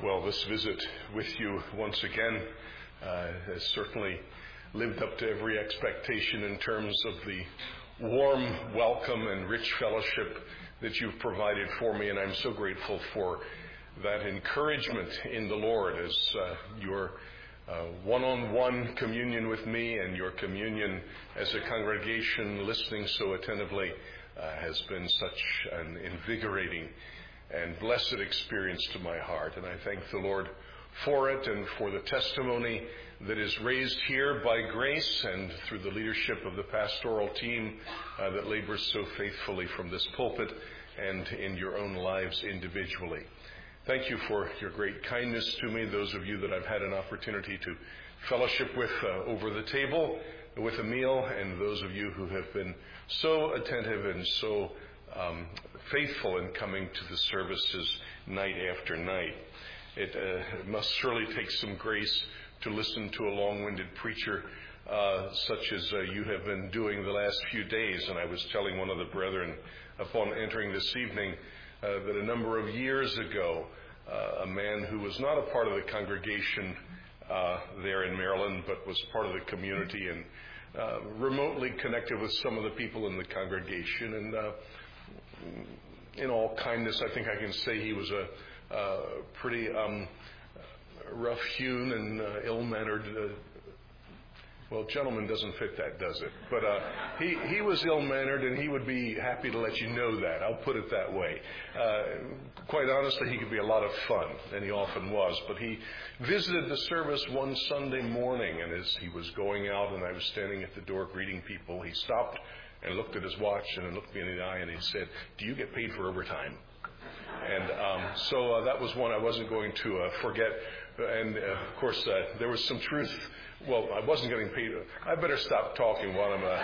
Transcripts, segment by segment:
Well, this visit with you once again has certainly lived up to every expectation in terms of the warm welcome and rich fellowship that you've provided for me, and I'm so grateful for that encouragement in the Lord as your one-on-one communion with me and your communion as a congregation listening so attentively has been such an invigorating and blessed experience to my heart. And I thank the Lord for it and for the testimony that is raised here by grace and through the leadership of the pastoral team that labors so faithfully from this pulpit and in your own lives individually. Thank you for your great kindness to me, those of you that I've had an opportunity to fellowship with over the table with a meal, and those of you who have been so attentive and so faithful in coming to the services night after night. It must surely take some grace to listen to a long-winded preacher such as you have been doing the last few days. And I was telling one of the brethren upon entering this evening that a number of years ago, a man who was not a part of the congregation there in Maryland, but was part of the community and remotely connected with some of the people in the congregation, and in all kindness, I think I can say he was a pretty rough-hewn and ill-mannered. Well, gentleman doesn't fit that, does it? But he was ill-mannered, and he would be happy to let you know that. I'll put it that way. Quite honestly, he could be a lot of fun, and he often was. But he visited the service one Sunday morning, and as he was going out and I was standing at the door greeting people, he stopped and looked at his watch and then looked me in the eye and he said, "Do you get paid for overtime?" And so that was one I wasn't going to forget. And of course, there was some truth. Well, I wasn't getting paid. I better stop talking while I'm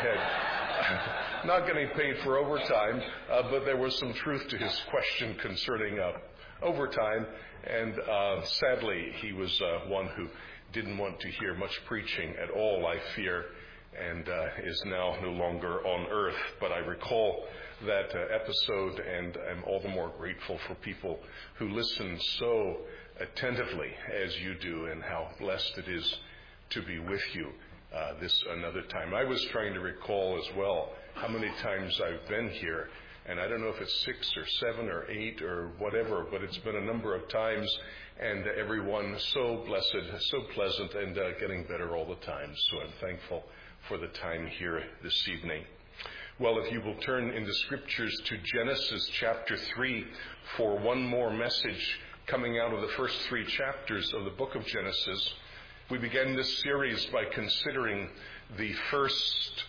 ahead. Not getting paid for overtime, but there was some truth to his question concerning overtime. And sadly, he was one who didn't want to hear much preaching at all, I fear, and is now no longer on earth. But I recall that episode, and I'm all the more grateful for people who listen so attentively as you do, and how blessed it is to be with you this another time. I was trying to recall as well how many times I've been here, and I don't know if it's 6 or 7 or 8 or whatever, but it's been a number of times, and everyone so blessed, so pleasant, and getting better all the time. So I'm thankful for the time here this evening. Well, if you will turn in the scriptures to Genesis chapter 3 for one more message coming out of the first 3 chapters of the book of Genesis. We began this series by considering the first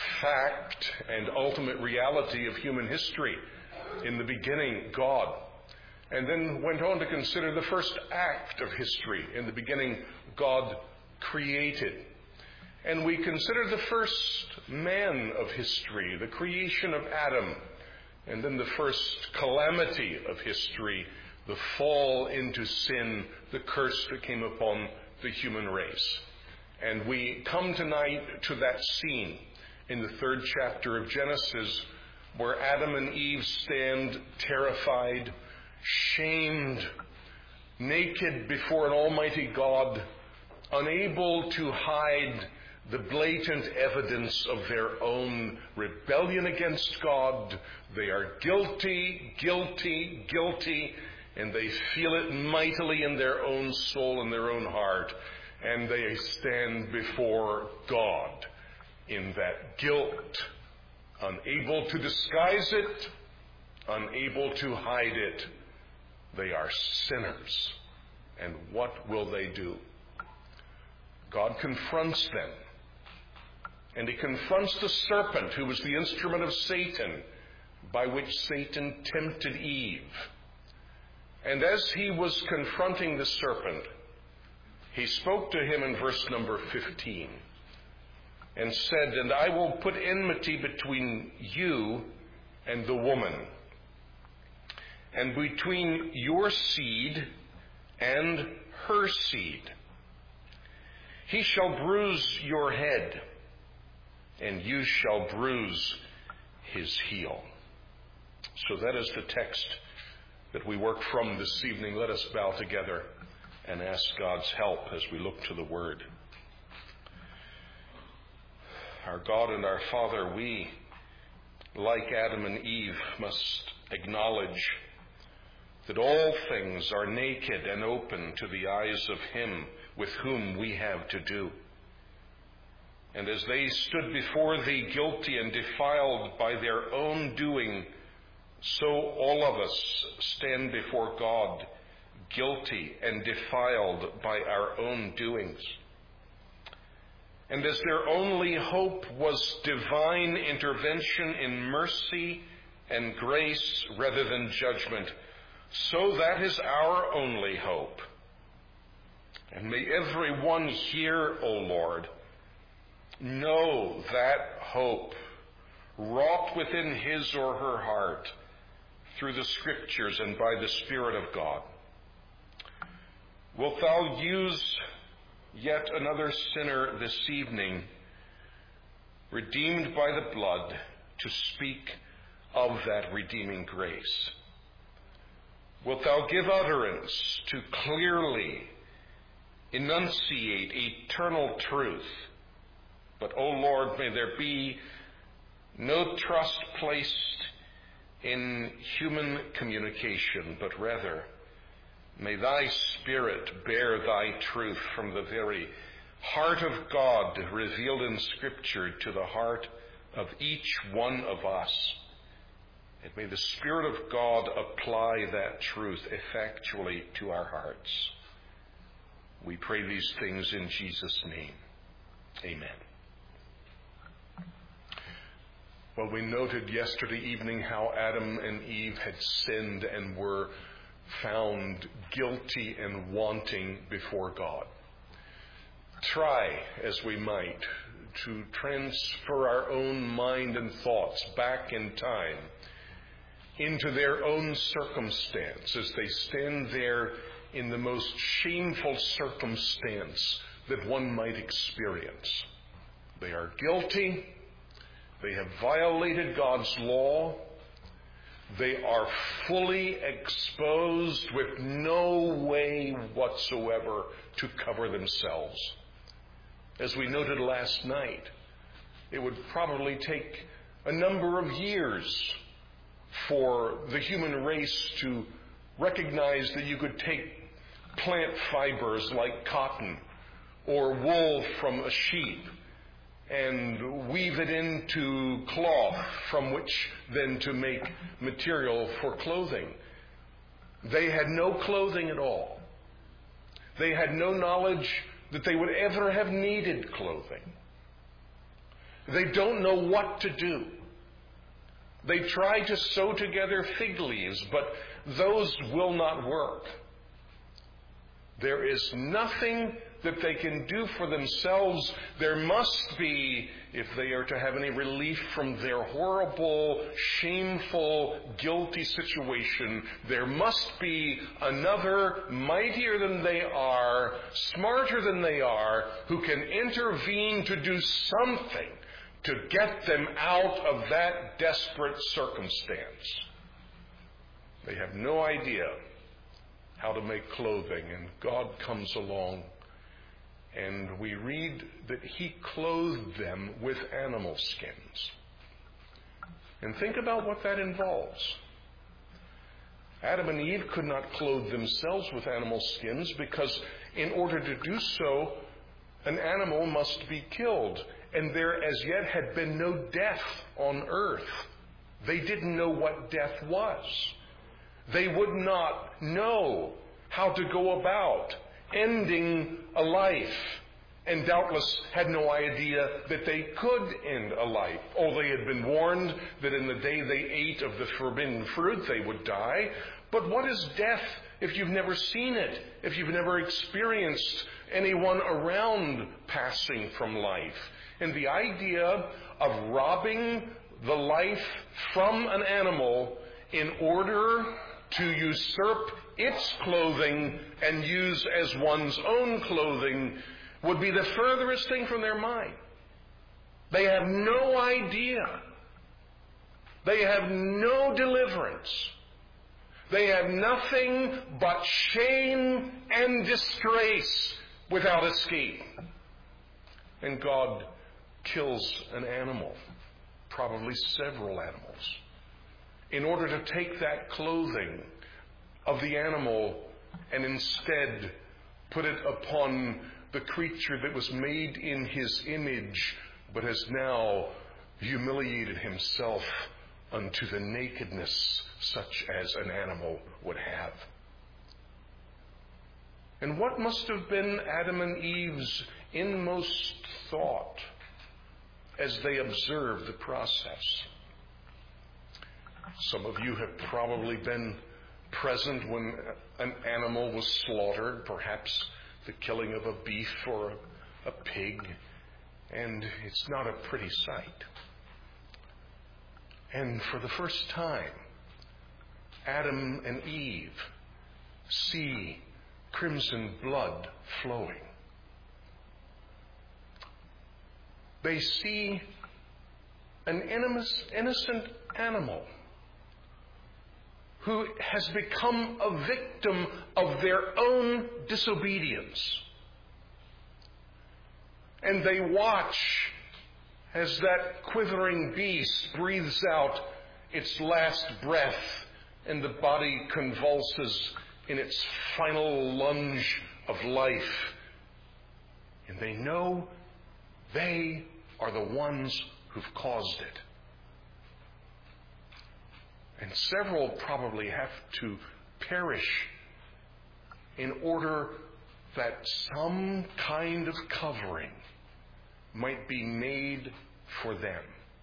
fact and ultimate reality of human history. In the beginning, God. And then went on to consider the first act of history. In the beginning, God created. And we considered the first man of history, the creation of Adam. And then the first calamity of history, the fall into sin, the curse that came upon the human race. And we come tonight to that scene in the 3rd chapter of Genesis where Adam and Eve stand terrified, shamed, naked before an almighty God, unable to hide the blatant evidence of their own rebellion against God. They are guilty, guilty, guilty, and they feel it mightily in their own soul and their own heart. And they stand before God in that guilt, unable to disguise it, unable to hide it. They are sinners. And what will they do? God confronts them. And he confronts the serpent, who was the instrument of Satan, by which Satan tempted Eve. And as he was confronting the serpent, he spoke to him in verse number 15 and said, "And I will put enmity between you and the woman, and between your seed and her seed. He shall bruise your head, and you shall bruise his heel." So that is the text that we work from this evening. Let us bow together and ask God's help as we look to the Word. Our God and our Father, we, like Adam and Eve, must acknowledge that all things are naked and open to the eyes of Him with whom we have to do. And as they stood before Thee guilty and defiled by their own doing, so all of us stand before God guilty and defiled by our own doings. And as their only hope was divine intervention in mercy and grace rather than judgment, so that is our only hope. And may everyone here, O Lord, know that hope wrought within his or her heart through the Scriptures and by the Spirit of God. Wilt Thou use yet another sinner this evening, redeemed by the blood, to speak of that redeeming grace? Wilt Thou give utterance to clearly enunciate eternal truth? But, O Lord, may there be no trust placed in human communication, but rather may Thy Spirit bear Thy truth from the very heart of God revealed in Scripture to the heart of each one of us. And may the Spirit of God apply that truth effectually to our hearts. We pray these things in Jesus' name. Amen. Well, we noted yesterday evening how Adam and Eve had sinned and were found guilty and wanting before God. Try as we might to transfer our own mind and thoughts back in time into their own circumstance as they stand there in the most shameful circumstance that one might experience. They are guilty. They have violated God's law. They are fully exposed with no way whatsoever to cover themselves. As we noted last night, it would probably take a number of years for the human race to recognize that you could take plant fibers like cotton or wool from a sheep and weave it into cloth from which then to make material for clothing. They had no clothing at all. They had no knowledge that they would ever have needed clothing. They don't know what to do. They try to sew together fig leaves, but those will not work. There is nothing that they can do for themselves. There must be, if they are to have any relief from their horrible, shameful, guilty situation, there must be another mightier than they are, smarter than they are, who can intervene to do something to get them out of that desperate circumstance. They have no idea how to make clothing, and God comes along, and we read that He clothed them with animal skins. And think about what that involves. Adam and Eve could not clothe themselves with animal skins because in order to do so, an animal must be killed. And there as yet had been no death on earth. They didn't know what death was. They would not know how to go about ending a life, and doubtless had no idea that they could end a life. Oh, they had been warned that in the day they ate of the forbidden fruit they would die. But what is death if you've never seen it, if you've never experienced anyone around passing from life? And the idea of robbing the life from an animal in order to usurp its clothing and use as one's own clothing would be the furthest thing from their mind. They have no idea. They have no deliverance. They have nothing but shame and disgrace without escape. And God kills an animal, probably several animals, in order to take that clothing of the animal and instead put it upon the creature that was made in his image, but has now humiliated himself unto the nakedness such as an animal would have. And what must have been Adam and Eve's inmost thought as they observed the process? Some of you have probably been present when an animal was slaughtered, perhaps the killing of a beef or a pig, and it's not a pretty sight. And for the first time, Adam and Eve see crimson blood flowing. They see an innocent animal who has become a victim of their own disobedience. And they watch as that quivering beast breathes out its last breath and the body convulses in its final lunge of life. And they know they are the ones who've caused it. And several probably have to perish in order that some kind of covering might be made for them.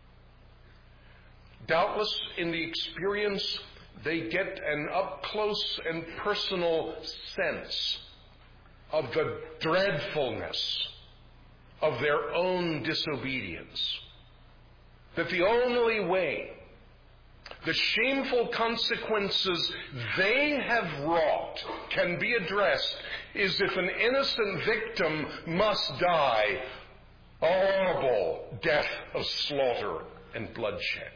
Doubtless, in the experience, they get an up-close and personal sense of the dreadfulness of their own disobedience. That the only way the shameful consequences they have wrought can be addressed is if an innocent victim must die a horrible death of slaughter and bloodshed.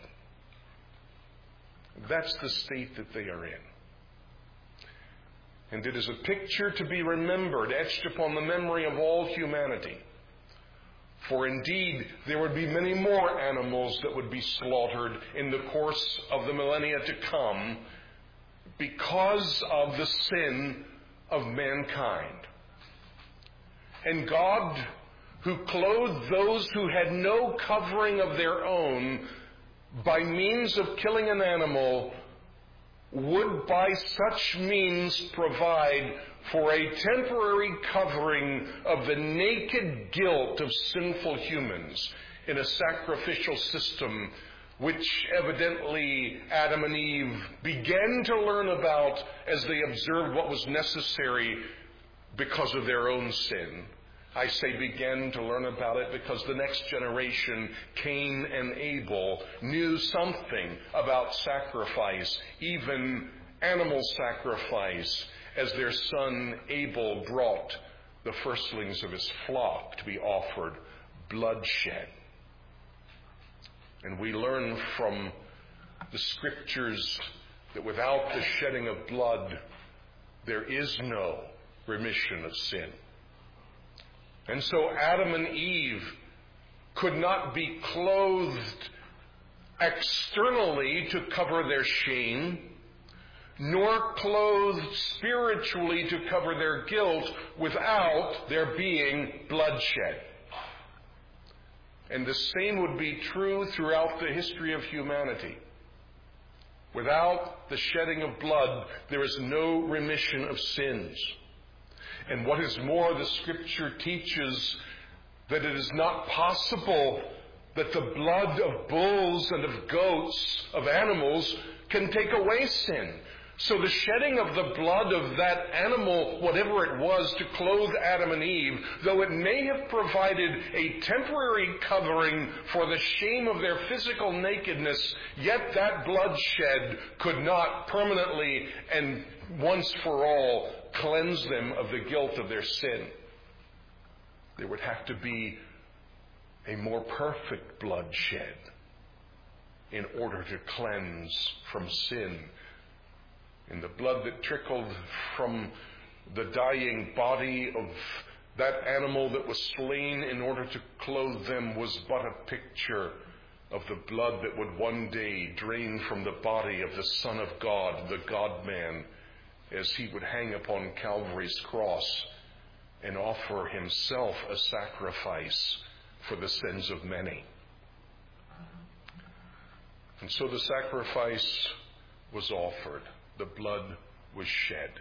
That's the state that they are in. And it is a picture to be remembered, etched upon the memory of all humanity. For indeed, there would be many more animals that would be slaughtered in the course of the millennia to come because of the sin of mankind. And God, who clothed those who had no covering of their own by means of killing an animal, would by such means provide for a temporary covering of the naked guilt of sinful humans in a sacrificial system which evidently Adam and Eve began to learn about as they observed what was necessary because of their own sin. I say began to learn about it because the next generation, Cain and Abel, knew something about sacrifice, even animal sacrifice, as their son Abel brought the firstlings of his flock to be offered bloodshed. And we learn from the scriptures that without the shedding of blood, there is no remission of sin. And so Adam and Eve could not be clothed externally to cover their shame, nor clothed spiritually to cover their guilt without there being bloodshed. And the same would be true throughout the history of humanity. Without the shedding of blood, there is no remission of sins. And what is more, the Scripture teaches that it is not possible that the blood of bulls and of goats, of animals, can take away sin. So the shedding of the blood of that animal, whatever it was, to clothe Adam and Eve, though it may have provided a temporary covering for the shame of their physical nakedness, yet that bloodshed could not permanently and once for all cleanse them of the guilt of their sin. There would have to be a more perfect bloodshed in order to cleanse from sin And the blood that trickled from the dying body of that animal that was slain in order to clothe them was but a picture of the blood that would one day drain from the body of the Son of God, the God-man, as he would hang upon Calvary's cross and offer himself a sacrifice for the sins of many. And so the sacrifice was offered. The blood was shed.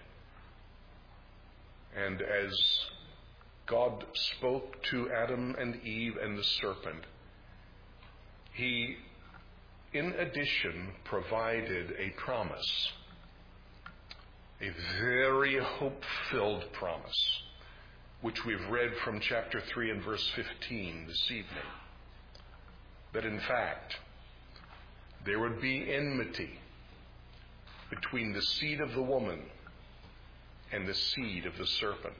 And as God spoke to Adam and Eve and the serpent, he, in addition, provided a promise, a very hope-filled promise, which we've read from chapter 3 and verse 15 this evening, that in fact there would be enmity between the seed of the woman and the seed of the serpent.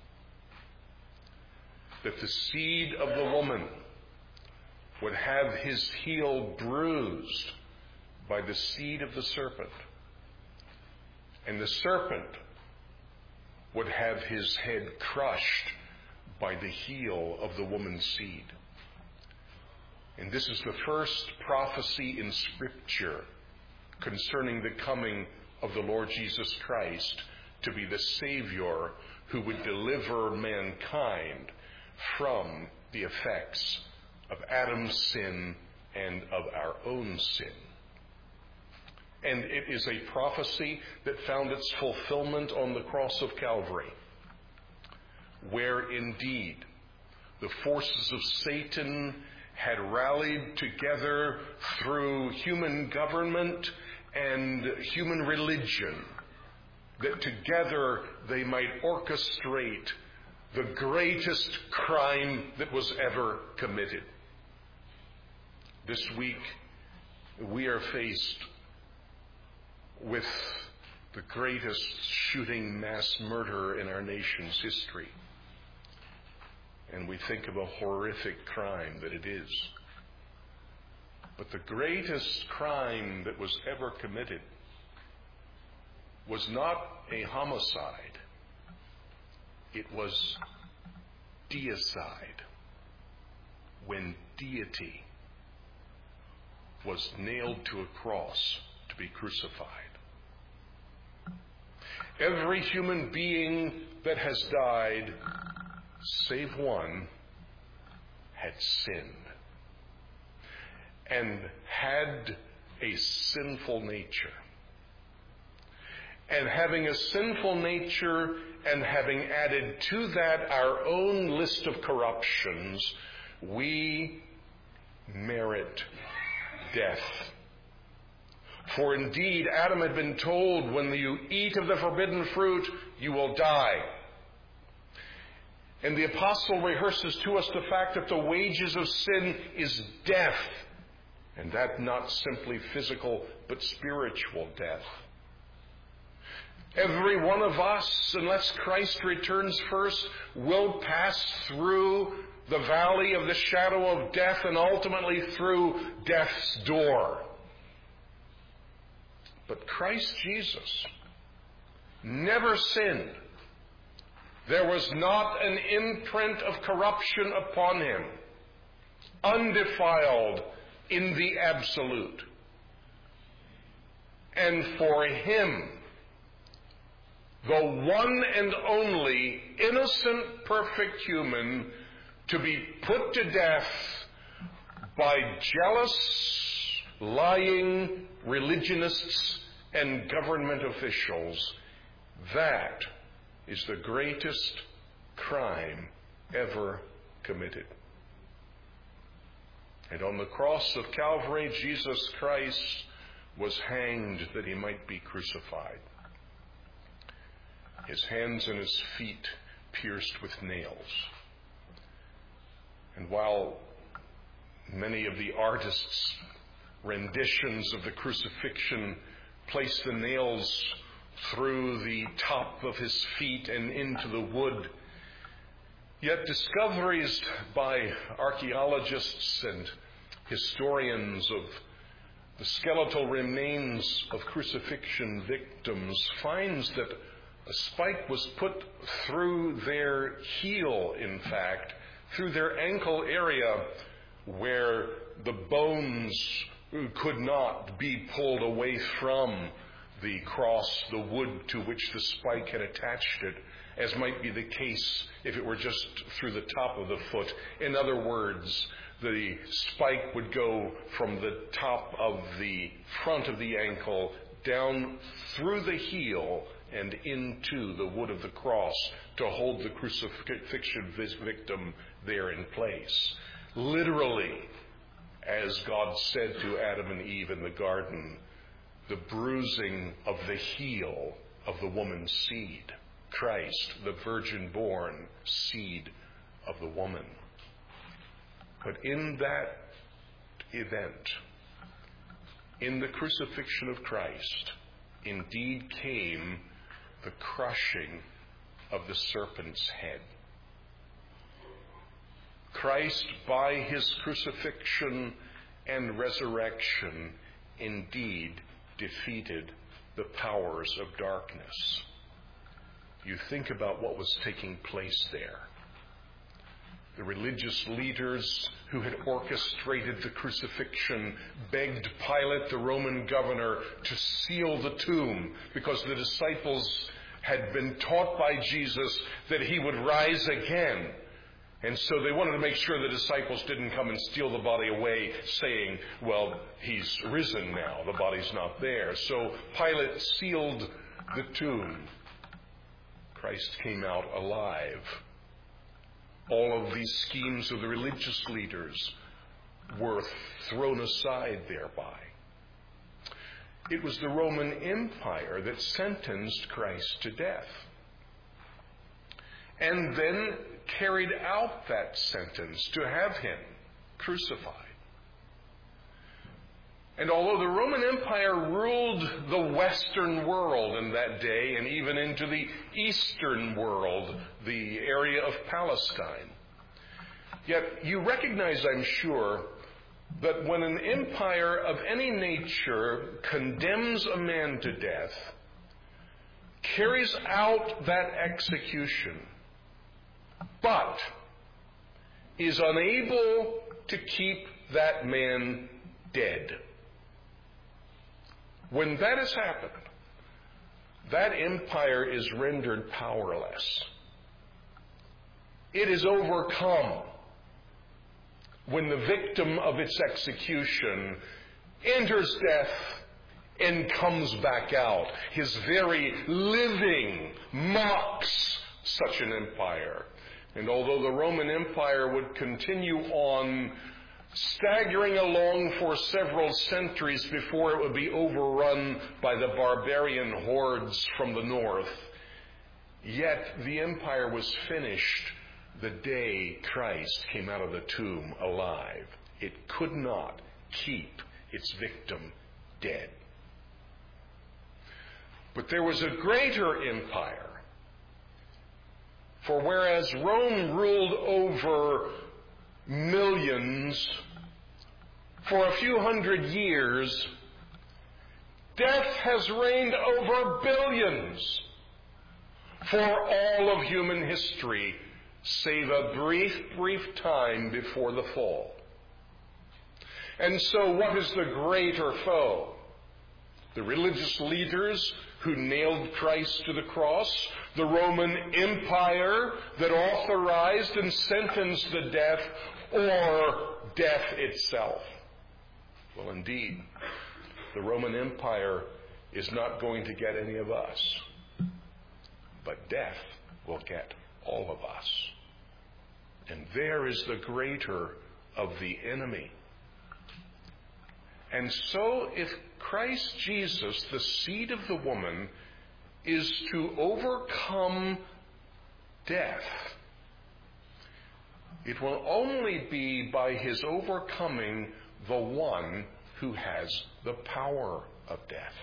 That the seed of the woman would have his heel bruised by the seed of the serpent, and the serpent would have his head crushed by the heel of the woman's seed. And this is the first prophecy in Scripture concerning the coming of the Lord Jesus Christ to be the Savior who would deliver mankind from the effects of Adam's sin and of our own sin. And it is a prophecy that found its fulfillment on the cross of Calvary, where indeed the forces of Satan had rallied together through human government and human religion, that together they might orchestrate the greatest crime that was ever committed. This week, we are faced with the greatest shooting mass murder in our nation's history. And we think of a horrific crime that it is. But the greatest crime that was ever committed was not a homicide. It was deicide, when deity was nailed to a cross to be crucified. Every human being that has died, save one, had sinned and had a sinful nature. And having a sinful nature and having added to that our own list of corruptions, we merit death. For indeed, Adam had been told, when you eat of the forbidden fruit, you will die. And the apostle rehearses to us the fact that the wages of sin is death. And that not simply physical, but spiritual death. Every one of us, unless Christ returns first, will pass through the valley of the shadow of death and ultimately through death's door. But Christ Jesus never sinned. There was not an imprint of corruption upon him, undefiled in the absolute. And for him, the one and only innocent, perfect human, to be put to death by jealous, lying religionists and government officials, that is the greatest crime ever committed. And on the cross of Calvary, Jesus Christ was hanged that he might be crucified. His hands and his feet pierced with nails. And while many of the artists' renditions of the crucifixion place the nails through the top of his feet and into the wood, yet discoveries by archaeologists and historians of the skeletal remains of crucifixion victims finds that a spike was put through their heel, in fact, through their ankle area, where the bones could not be pulled away from the cross, the wood to which the spike had attached it, as might be the case if it were just through the top of the foot. In other words, the spike would go from the top of the front of the ankle down through the heel and into the wood of the cross to hold the crucifixion victim there in place. Literally, as God said to Adam and Eve in the garden, the bruising of the heel of the woman's seed. Christ, the virgin-born seed of the woman. But in that event, in the crucifixion of Christ, indeed came the crushing of the serpent's head. Christ, by his crucifixion and resurrection, indeed defeated the powers of darkness. You think about what was taking place there. The religious leaders who had orchestrated the crucifixion begged Pilate, the Roman governor, to seal the tomb because the disciples had been taught by Jesus that he would rise again. And so they wanted to make sure the disciples didn't come and steal the body away, saying, well, he's risen now, the body's not there. So Pilate sealed the tomb. Christ came out alive. All of these schemes of the religious leaders were thrown aside thereby. It was the Roman Empire that sentenced Christ to death, and then carried out that sentence to have him crucified. And although the Roman Empire ruled the Western world in that day, and even into the Eastern world, the area of Palestine, yet you recognize, I'm sure, that when an empire of any nature condemns a man to death, carries out that execution, but is unable to keep that man dead. When that has happened, that empire is rendered powerless. It is overcome when the victim of its execution enters death and comes back out. His very living mocks such an empire. And although the Roman Empire would continue on, staggering along for several centuries before it would be overrun by the barbarian hordes from the north, yet the empire was finished the day Christ came out of the tomb alive. It could not keep its victim dead. But there was a greater empire. For whereas Rome ruled over millions for a few hundred years, death has reigned over billions for all of human history, save a brief time before the fall. And so what is the greater foe? The religious leaders who nailed Christ to the cross, the Roman Empire that authorized and sentenced the death, or death itself? Well, indeed, the Roman Empire is not going to get any of us, but death will get all of us. And there is the greater of the enemy. And so if Christ Jesus, the seed of the woman, is to overcome death, it will only be by his overcoming the one who has the power of death.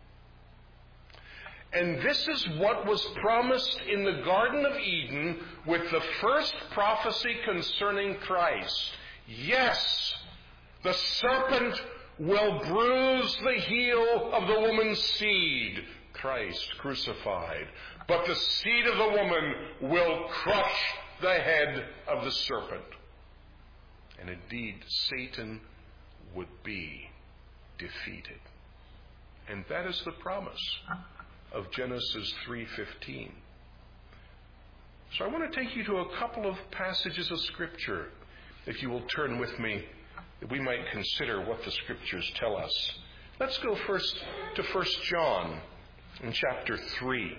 And this is what was promised in the Garden of Eden with the first prophecy concerning Christ. Yes, the serpent will bruise the heel of the woman's seed, Christ crucified. But the seed of the woman will crush the head of the serpent. And indeed, Satan would be defeated. And that is the promise of Genesis 3:15. So I want to take you to a couple of passages of Scripture, if you will turn with me, that we might consider what the Scriptures tell us. Let's go first to 1 John in chapter 3.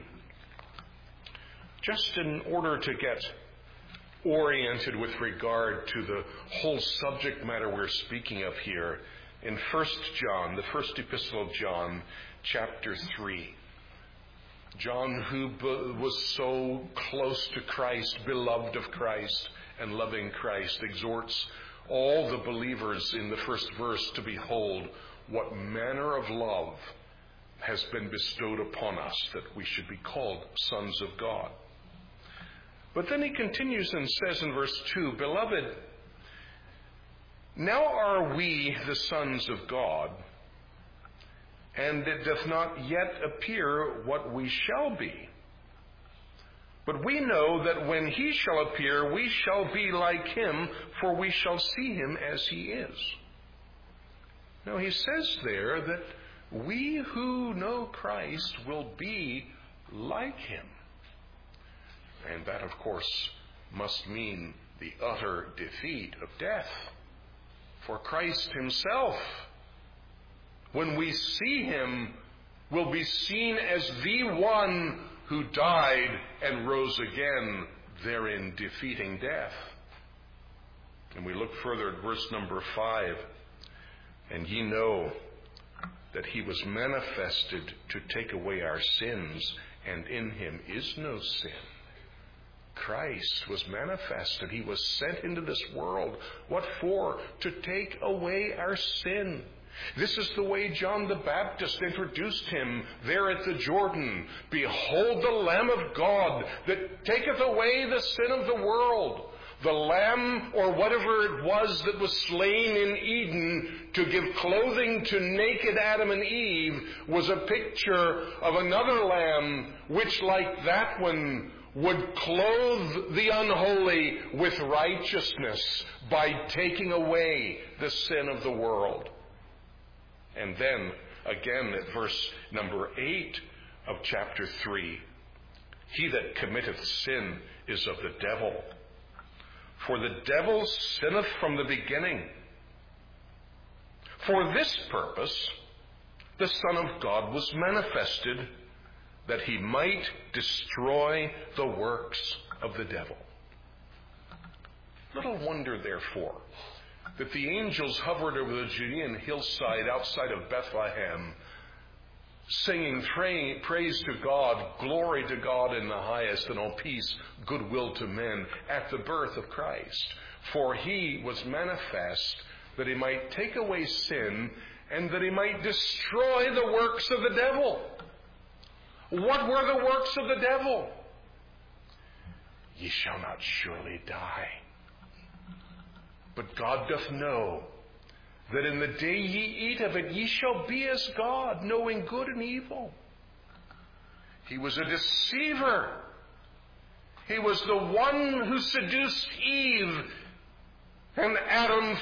Just in order to get oriented with regard to the whole subject matter we're speaking of here, in 1 John, the first epistle of John, chapter 3. John, who was so close to Christ, beloved of Christ, and loving Christ, exhorts all the believers in the first verse to behold what manner of love has been bestowed upon us, that we should be called sons of God. But then he continues and says in verse 2, Beloved, now are we the sons of God, and it doth not yet appear what we shall be. But we know that when he shall appear, we shall be like him, for we shall see him as he is. Now he says there that we who know Christ will be like him. And that, of course, must mean the utter defeat of death. For Christ himself, when we see him, will be seen as the one who died and rose again, therein defeating death. And we look further at verse number 5. And ye know that he was manifested to take away our sins, and in him is no sin. Christ was manifested. He was sent into this world. What for? To take away our sin. This is the way John the Baptist introduced him there at the Jordan. Behold the Lamb of God that taketh away the sin of the world. The lamb, or whatever it was slain in Eden to give clothing to naked Adam and Eve, was a picture of another lamb which, like that one, would clothe the unholy with righteousness by taking away the sin of the world. And then, again, at verse number 8 of chapter 3, he that committeth sin is of the devil. For the devil sinneth from the beginning. For this purpose the Son of God was manifested, that he might destroy the works of the devil. Little wonder, therefore, that the angels hovered over the Judean hillside outside of Bethlehem, singing praise to God, glory to God in the highest, and on peace, goodwill to men, at the birth of Christ. For he was manifest that he might take away sin, and that he might destroy the works of the devil. What were the works of the devil? Ye shall not surely die. But God doth know that in the day ye eat of it, ye shall be as God, knowing good and evil. He was a deceiver. He was the one who seduced Eve, and Adam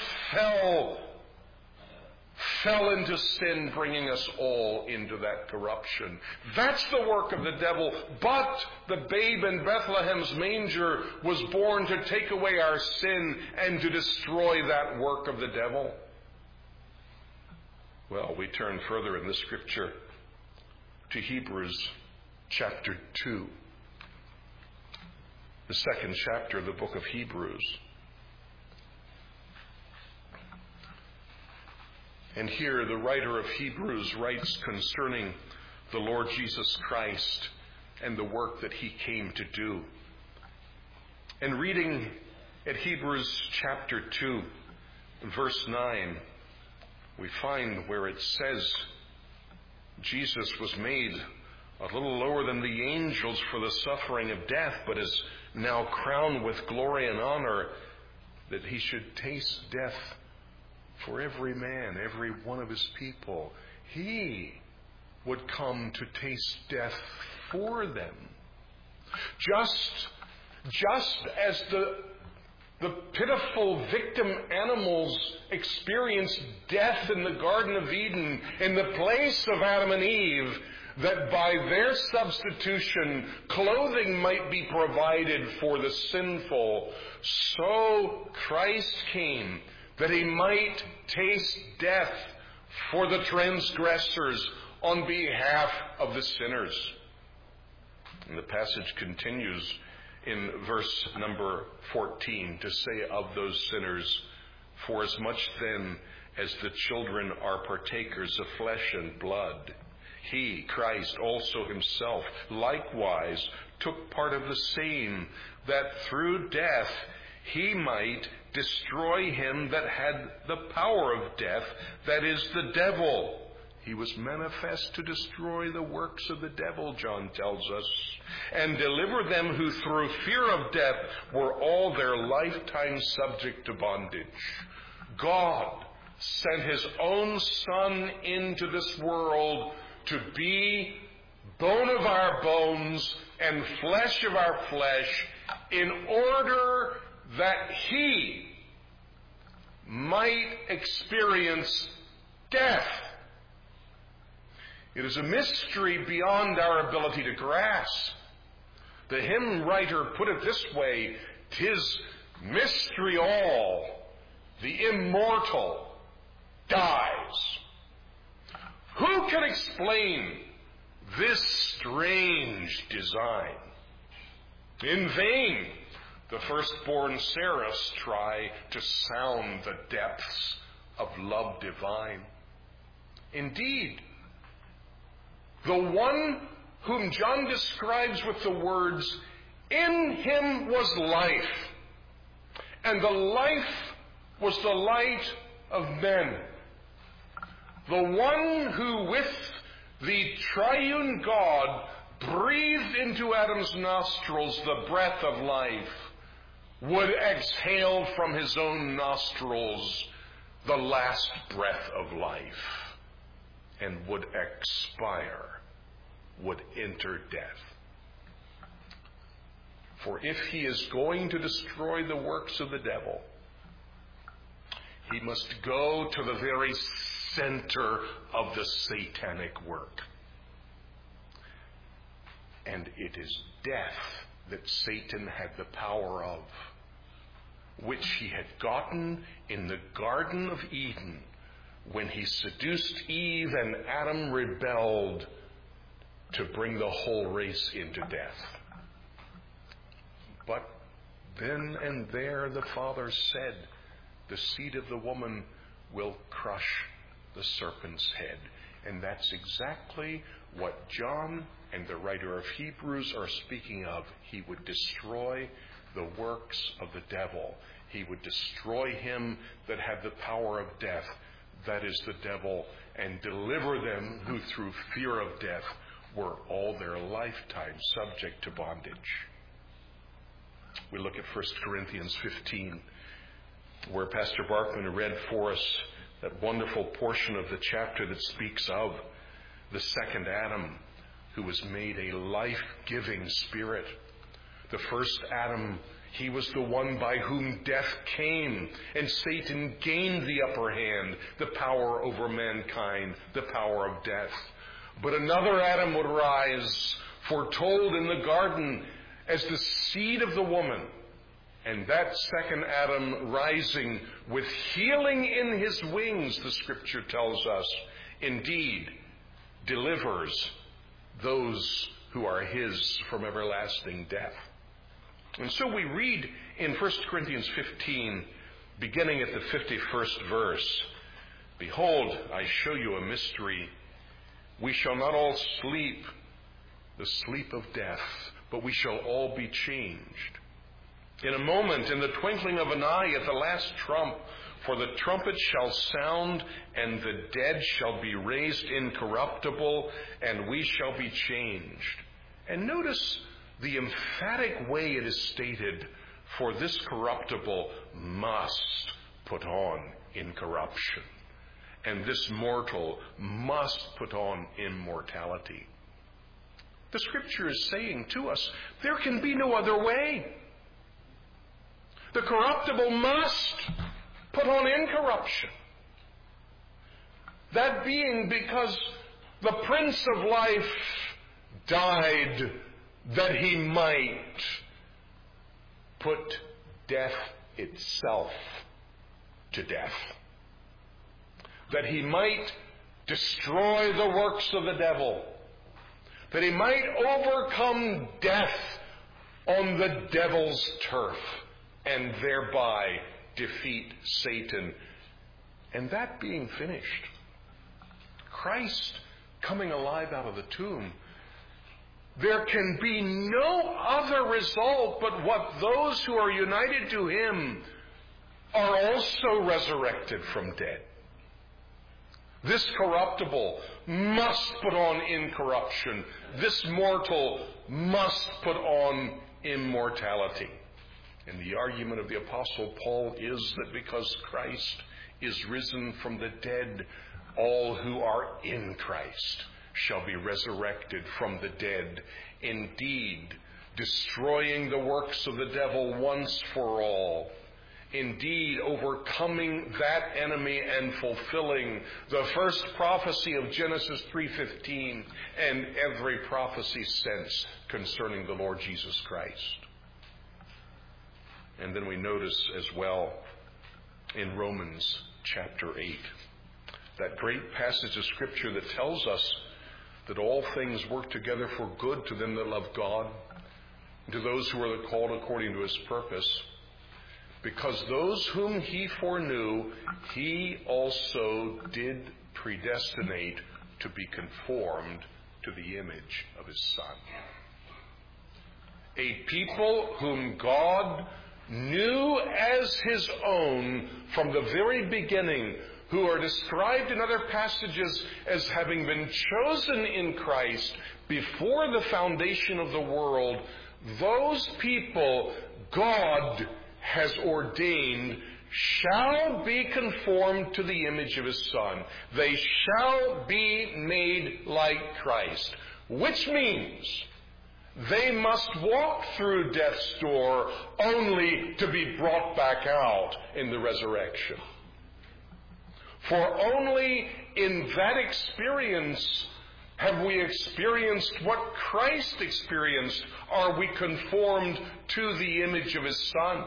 fell into sin, bringing us all into that corruption. That's the work of the devil. But the babe in Bethlehem's manger was born to take away our sin and to destroy that work of the devil. Well, we turn further in the Scripture to Hebrews chapter 2, the second chapter of the book of Hebrews. And here the writer of Hebrews writes concerning the Lord Jesus Christ and the work that he came to do. And reading at Hebrews chapter 2, verse 9, we find where it says Jesus was made a little lower than the angels for the suffering of death, but is now crowned with glory and honor, that he should taste death for every man, every one of his people. He would come to taste death for them. Just as the pitiful victim animals experienced death in the Garden of Eden in the place of Adam and Eve, that by their substitution clothing might be provided for the sinful, so Christ came that he might taste death for the transgressors on behalf of the sinners. And the passage continues in verse number 14 to say of those sinners, "For as much then as the children are partakers of flesh and blood, he, Christ, also himself likewise took part of the same, that through death he might destroy him that had the power of death, that is, the devil. He was manifest to destroy the works of the devil," John tells us, "and deliver them who through fear of death were all their lifetime subject to bondage." God sent his own Son into this world to be bone of our bones and flesh of our flesh, in order that he might experience death. It is a mystery beyond our ability to grasp. The hymn writer put it this way: "'Tis mystery all, the immortal dies." Who can explain this strange design? In vain the firstborn seraphs try to sound the depths of love divine. Indeed, the one whom John describes with the words, "In him was life, and the life was the light of men." The one who with the triune God breathed into Adam's nostrils the breath of life would exhale from his own nostrils the last breath of life and would expire, would enter death. For if he is going to destroy the works of the devil, he must go to the very center of the satanic work. And it is death that Satan had the power of, which he had gotten in the Garden of Eden when he seduced Eve and Adam rebelled to bring the whole race into death. But then and there the Father said, "The seed of the woman will crush the serpent's head." And that's exactly what John and the writer of Hebrews are speaking of. He would destroy the works of the devil. He would destroy him that had the power of death, that is the devil, and deliver them who through fear of death were all their lifetime subject to bondage. We look at 1 Corinthians 15, where Pastor Barkman read for us that wonderful portion of the chapter that speaks of the second Adam, who was made a life-giving spirit. The first Adam, he was the one by whom death came, and Satan gained the upper hand, the power over mankind, the power of death. But another Adam would rise, foretold in the garden as the seed of the woman. And that second Adam rising with healing in his wings, the scripture tells us, indeed delivers those who are his from everlasting death. And so we read in 1 Corinthians 15, beginning at the 51st verse, "Behold, I show you a mystery. We shall not all sleep the sleep of death, but we shall all be changed. In a moment, in the twinkling of an eye, at the last trump, for the trumpet shall sound, and the dead shall be raised incorruptible, and we shall be changed." And notice the emphatic way it is stated, "For this corruptible must put on incorruption. And this mortal must put on immortality. The Scripture is saying to us, there can be no other way. The corruptible must put on incorruption. That being because the Prince of Life died that he might put death itself to death. That he might destroy the works of the devil. That he might overcome death on the devil's turf and thereby defeat Satan. And that being finished, Christ coming alive out of the tomb, there can be no other result but what those who are united to him are also resurrected from dead. This corruptible must put on incorruption. This mortal must put on immortality. And the argument of the Apostle Paul is that because Christ is risen from the dead, all who are in Christ shall be resurrected from the dead, indeed, destroying the works of the devil once for all, indeed, overcoming that enemy and fulfilling the first prophecy of Genesis 3:15 and every prophecy since concerning the Lord Jesus Christ. And then we notice as well in Romans chapter 8, that great passage of Scripture that tells us that all things work together for good to them that love God, and to those who are called according to his purpose. Because those whom he foreknew, he also did predestinate to be conformed to the image of his Son. A people whom God knew as his own from the very beginning, who are described in other passages as having been chosen in Christ before the foundation of the world, those people God has ordained shall be conformed to the image of his Son. They shall be made like Christ, which means they must walk through death's door only to be brought back out in the resurrection. For only in that experience have we experienced what Christ experienced. Are we conformed to the image of his Son?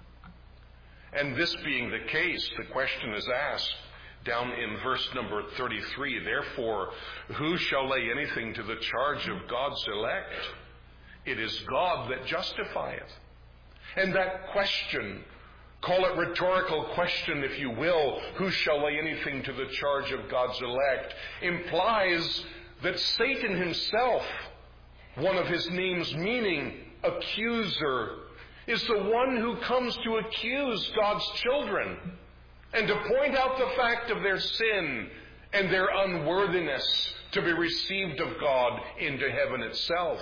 And this being the case, the question is asked down in verse number 33, therefore, who shall lay anything to the charge of God's elect? It is God that justifieth. And that question, call it rhetorical question if you will, who shall lay anything to the charge of God's elect, implies that Satan himself, one of his names meaning accuser, is the one who comes to accuse God's children and to point out the fact of their sin and their unworthiness to be received of God into heaven itself.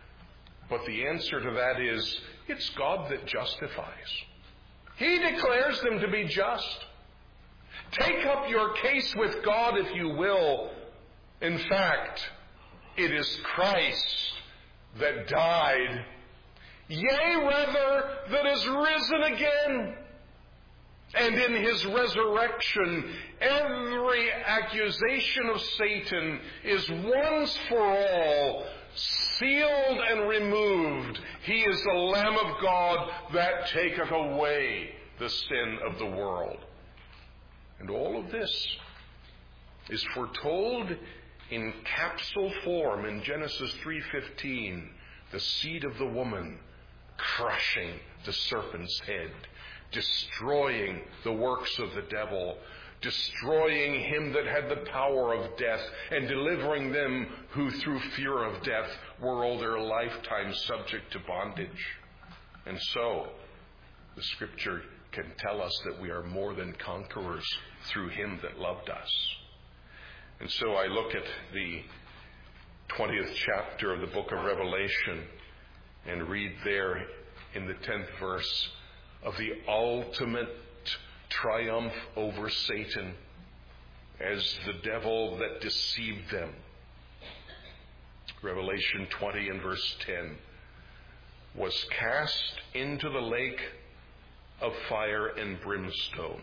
But the answer to that is, it's God that justifies. He declares them to be just. Take up your case with God if you will. In fact, it is Christ that died, yea, rather, that is risen again. And in his resurrection, every accusation of Satan is once for all sealed and removed. He is the Lamb of God that taketh away the sin of the world. And all of this is foretold in capsule form in Genesis 3:15, the seed of the woman crushing the serpent's head, destroying the works of the devil, destroying him that had the power of death, and delivering them who through fear of death were all their lifetime subject to bondage. And so, the Scripture can tell us that we are more than conquerors through him that loved us. And so I look at the 20th chapter of the book of Revelation and read there in the 10th verse of the ultimate triumph over Satan as the devil that deceived them. Revelation 20 and verse 10, was cast into the lake of fire and brimstone.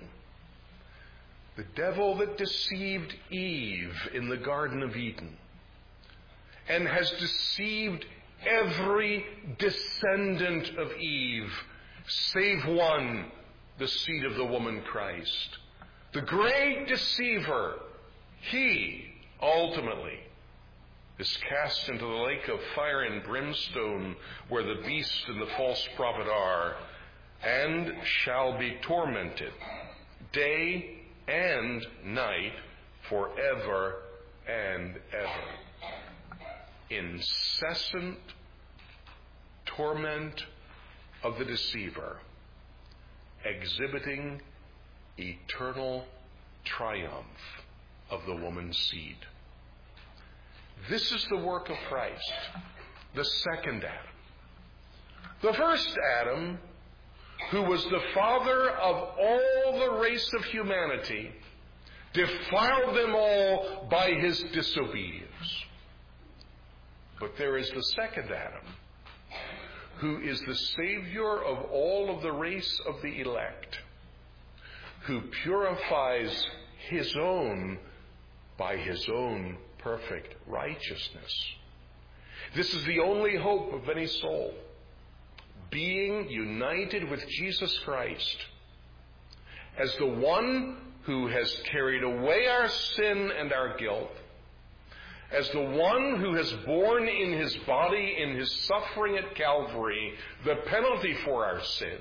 The devil that deceived Eve in the Garden of Eden and has deceived every descendant of Eve, save one, the seed of the woman Christ. The great deceiver, he ultimately is cast into the lake of fire and brimstone, where the beast and the false prophet are, and shall be tormented day and night forever and ever. Incessant torment of the deceiver, exhibiting eternal triumph of the woman's seed. This is the work of Christ, the second Adam. The first Adam, who was the father of all the race of humanity, defiled them all by his disobedience. But there is the second Adam, who is the Savior of all of the race of the elect, who purifies his own by his own perfect righteousness. This is the only hope of any soul, being united with Jesus Christ as the one who has carried away our sin and our guilt, as the one who has borne in his body, in his suffering at Calvary, the penalty for our sin,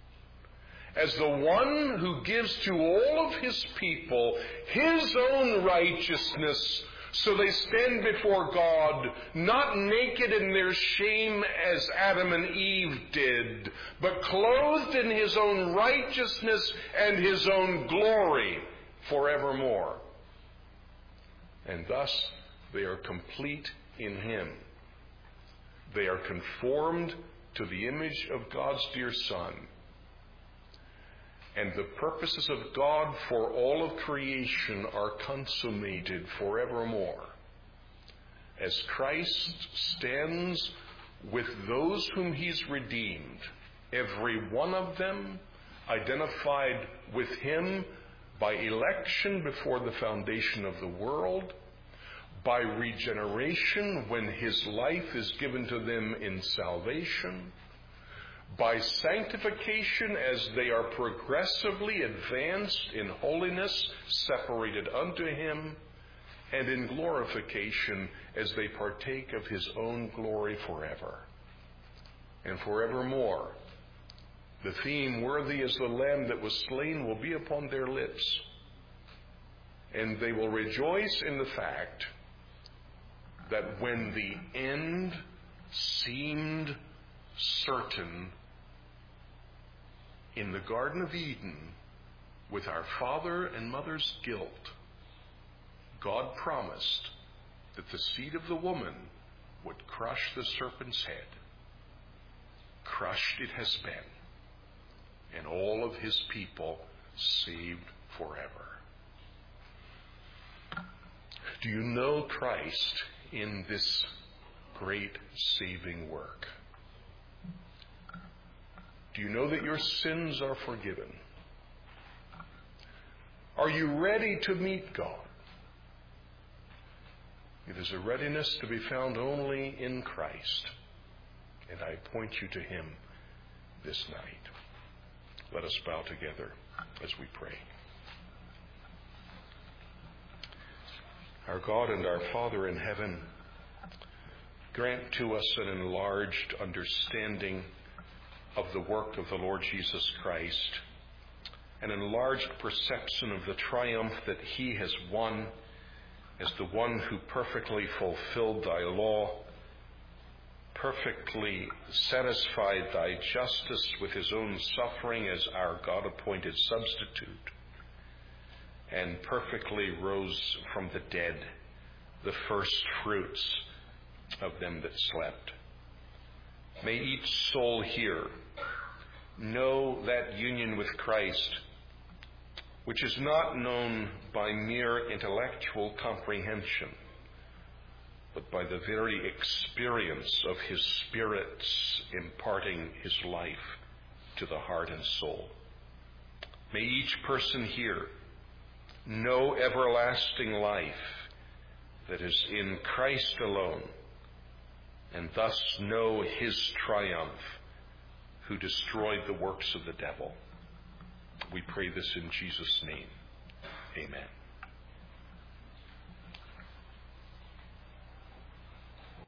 as the one who gives to all of his people his own righteousness, so they stand before God not naked in their shame as Adam and Eve did, but clothed in his own righteousness and his own glory forevermore. And thus they are complete in him. They are conformed to the image of God's dear Son. And the purposes of God for all of creation are consummated forevermore, as Christ stands with those whom he's redeemed, every one of them identified with him by election before the foundation of the world, by regeneration when his life is given to them in salvation, by sanctification as they are progressively advanced in holiness, separated unto him, and in glorification as they partake of his own glory forever and forevermore. The theme, worthy is the Lamb that was slain, will be upon their lips, and they will rejoice in the fact that when the end seemed certain in the Garden of Eden, with our father and mother's guilt, God promised that the seed of the woman would crush the serpent's head. Crushed it has been, and all of his people saved forever. Do you know Christ in this great saving work? Do you know that your sins are forgiven? Are you ready to meet God? It is a readiness to be found only in Christ, and I point you to him this night. Let us bow together as we pray. Our God and our Father in heaven, grant to us an enlarged understanding of the work of the Lord Jesus Christ, an enlarged perception of the triumph that he has won as the one who perfectly fulfilled thy law, perfectly satisfied thy justice with his own suffering as our God-appointed substitute, and perfectly rose from the dead, the first fruits of them that slept. May each soul here know that union with Christ which is not known by mere intellectual comprehension, but by the very experience of his Spirit's imparting his life to the heart and soul. May each person here know everlasting life that is in Christ alone, and thus know his triumph, who destroyed the works of the devil. We pray this in Jesus' name. Amen.